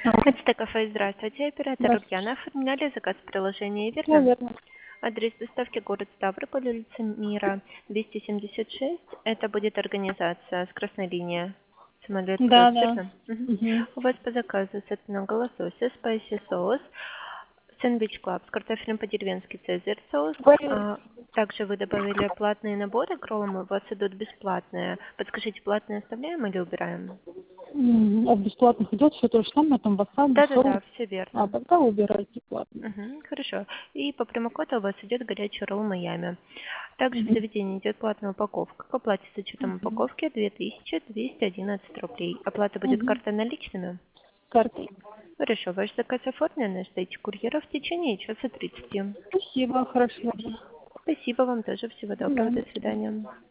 Это кафе, здравствуйте, оператор Здравствуйте. Ульяна. Оформляли заказ в приложении, Да, верно? верно. Адрес доставки город Ставрополь, улица Мира, 276. Это будет организация с красной линии. Самолет Круиз, Да, да. верно? Мгм. Угу. У вас по заказу сетного лосося, спайси соус, сэндвич клаб с картофелем по-деревенски, цезарь соус. Также вы добавили платные наборы к роллам, у вас идут бесплатные. Подскажите, платные оставляем или убираем? От бесплатных идет все то же самое, там васаби, соус. Да-да-да, все верно. Тогда убирайте платные. Мгм, хорошо. И по промокоду у вас идет горячий ролл Майами. Также в Угу. заведении идет платная упаковка. К оплате с учетом Угу. упаковки 2211 рублей. Оплата будет Угу. картой наличными? Картой. Хорошо, ваш заказ оформлен, ждите курьера в течение часа 30. Спасибо, хорошо. Спасибо вам тоже, всего доброго, Да. до свидания.